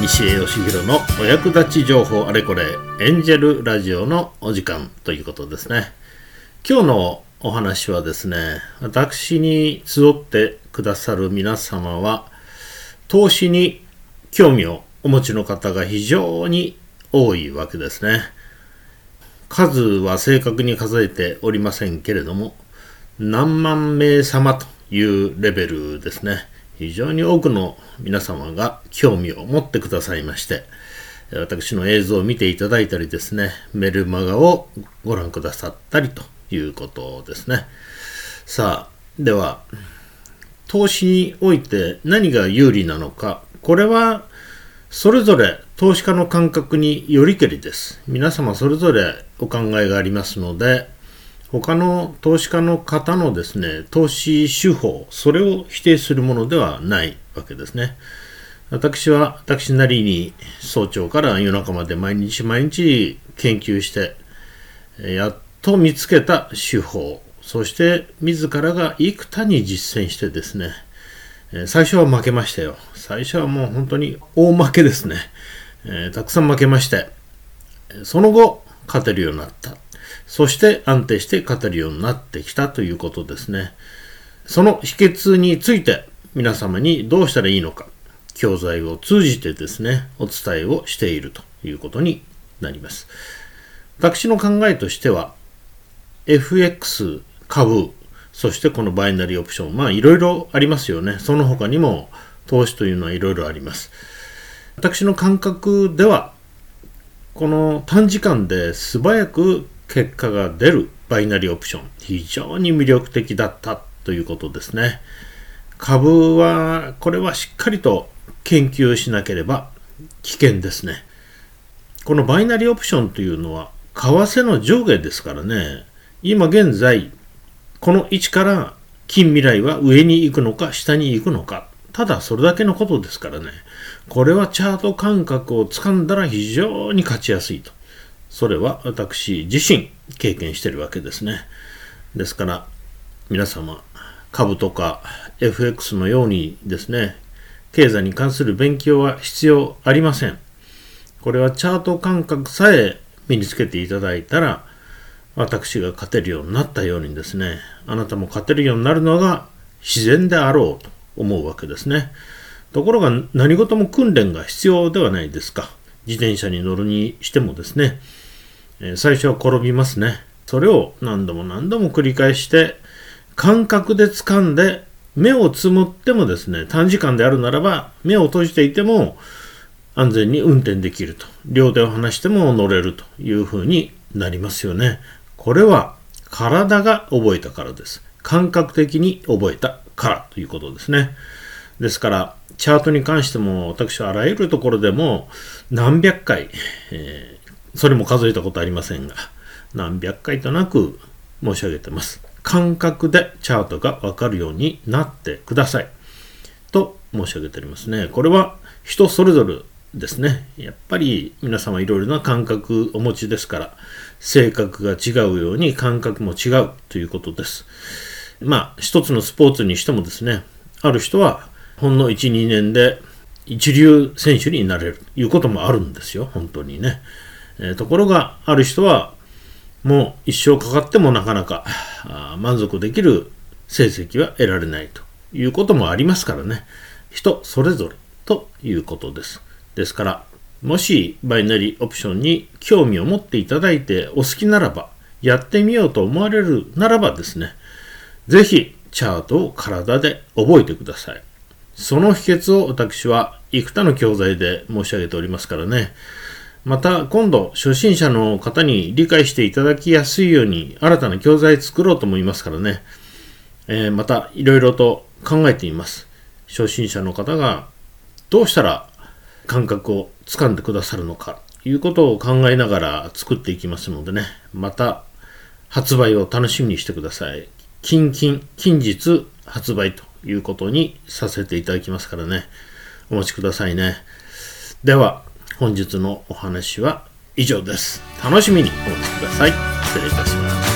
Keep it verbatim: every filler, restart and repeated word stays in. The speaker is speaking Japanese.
石江義弘のお役立ち情報あれこれエンジェルラジオのお時間ということですね。今日のお話はですね、私に集ってくださる皆様は投資に興味をお持ちの方が非常に多いわけですね。数は正確に数えておりませんけれども、何万名様というレベルですね。非常に多くの皆様が興味を持ってくださいまして、私の映像を見ていただいたりですね、メルマガをご覧くださったりということですね。さあ、では投資において何が有利なのか、これはそれぞれ投資家の感覚によりけりです。皆様それぞれお考えがありますので、他の投資家の方のですね、投資手法、それを否定するものではないわけですね。私は私なりに早朝から夜中まで毎日毎日研究して、やっと見つけた手法、そして自らが幾多に実践してですね、最初は負けましたよ。最初はもう本当に大負けですね。えー、たくさん負けまして、その後勝てるようになった。そして安定して勝てるようになってきたということですね。その秘訣について皆様にどうしたらいいのか、教材を通じてですね、お伝えをしているということになります。私の考えとしては、エフエックス、株、そしてこのバイナリーオプション、まあいろいろありますよね。その他にも投資というのはいろいろあります。私の感覚では、この短時間で素早く結果が出るバイナリーオプション、非常に魅力的だったということですね。株は、これはしっかりと研究しなければ危険ですね。このバイナリーオプションというのは、為替の上下ですからね、今現在、この位置から近未来は上に行くのか下に行くのか、ただそれだけのことですからね。これはチャート感覚をつかんだら非常に勝ちやすいと。それは私自身経験しているわけですね。ですから皆様、株とか エフエックス のようにですね、経済に関する勉強は必要ありません。これはチャート感覚さえ身につけていただいたら、私が勝てるようになったようにですね、あなたも勝てるようになるのが自然であろうと思うわけですね。ところが何事も訓練が必要ではないですか。自転車に乗るにしてもですね、最初は転びますね。それを何度も何度も繰り返して感覚で掴んで、目をつむってもですね、短時間であるならば目を閉じていても安全に運転できると、両手を離しても乗れるというふうになりますよね。これは体が覚えたからです。感覚的に覚えたからということですね。ですからチャートに関しても私はあらゆるところでも何百回、えー、それも数えたことありませんが、何百回となく申し上げてます。感覚でチャートがわかるようになってくださいと申し上げておりますね。これは人それぞれですね。やっぱり皆様いろいろな感覚をお持ちですから、性格が違うように感覚も違うということです。まあ一つのスポーツにしてもですね、ある人はほんのいち、にねんで一流選手になれるということもあるんですよ、本当にね。えー、ところがある人はもう一生かかってもなかなか満足できる成績は得られないということもありますからね。人それぞれということです。ですから、もしバイナリーオプションに興味を持っていただいてお好きならば、やってみようと思われるならばですね、ぜひチャートを体で覚えてください。その秘訣を私は幾多の教材で申し上げておりますからね。また今度初心者の方に理解していただきやすいように新たな教材作ろうと思いますからね。えー、またいろいろと考えています。初心者の方がどうしたら感覚をつかんでくださるのかということを考えながら作っていきますのでね。また発売を楽しみにしてください。近々近日発売ということにさせていただきますからね。お待ちくださいね。では本日のお話は以上です。楽しみにお待ちください。失礼いたします。